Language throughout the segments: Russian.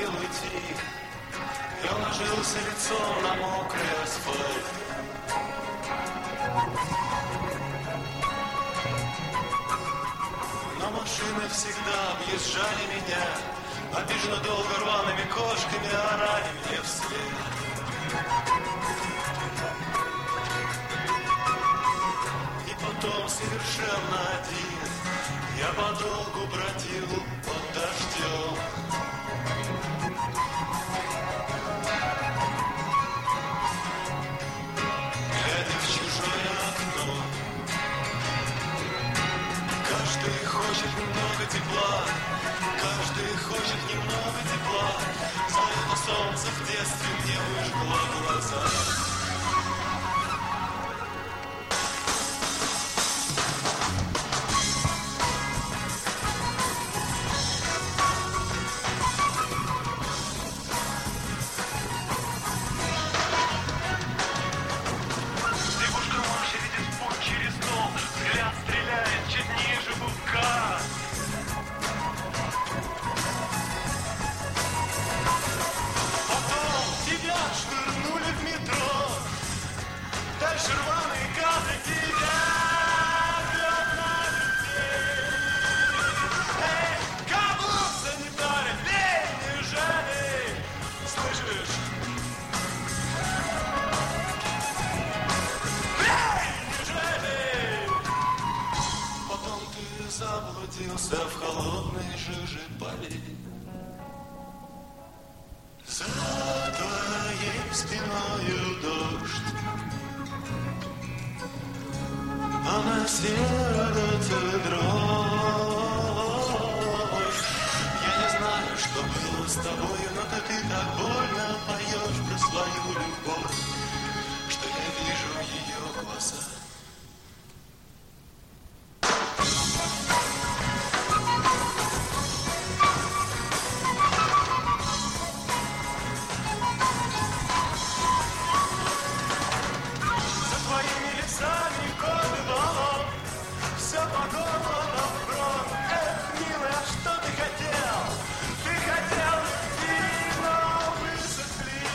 хотел уйти и ложился лицом на мокрый асфальт. Но машины всегда объезжали меня, обиженно долго рваными кошками орали мне вслед. И потом совершенно один я подолгу бродил под дождем. Глядя в чужое окно, каждый хочет немного тепла, каждый хочет немного тепла. За это солнце в детстве мне выжгло глаза. Рваные кадры тебя бьет на людей. Эй, каблук санитарит, бей, неужели? Слышишь? Бей, неужели? Потом ты заблудился в холодной жиже полей. За твоей спиною дождь, а на сердце дрожь. Я не знаю, что было с тобой, но ты так больно поешь про свою любовь, что я вижу ее глаза. За твоими лицами коды волос, все по горло вброд. Эх, милая, что ты хотел? Ты хотел вино, высохли.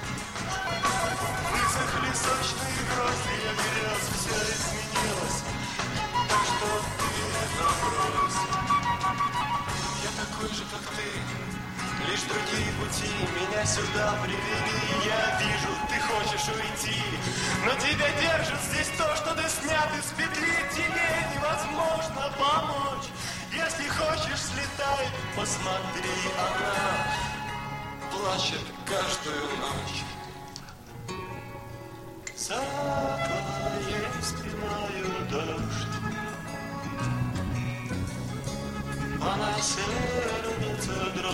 Высохли сочные грозди, я грез, все изменилось. Так что ты забрось. Я такой же, как ты, лишь другие пути меня сюда привели. Я вижу, ты хочешь уйти, но тебя держит здесь то, что ты снят из петли. Тебе невозможно помочь. Если хочешь, слетай, посмотри, она плачет каждую ночь. За твоей спиною дождь, а на сердце дрожь.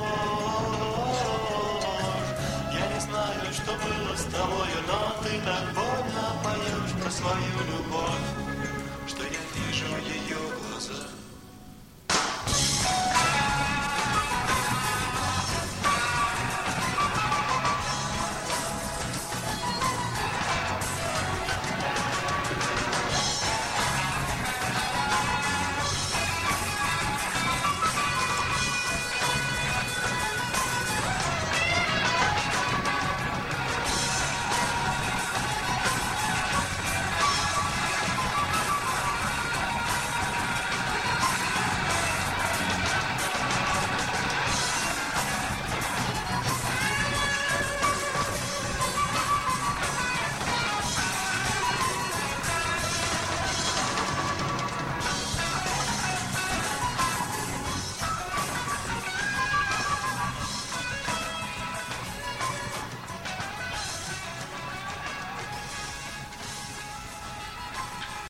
Я не знаю, что было с тобою, но ты так больно поешь про свою любовь, что я вижу ее глаза.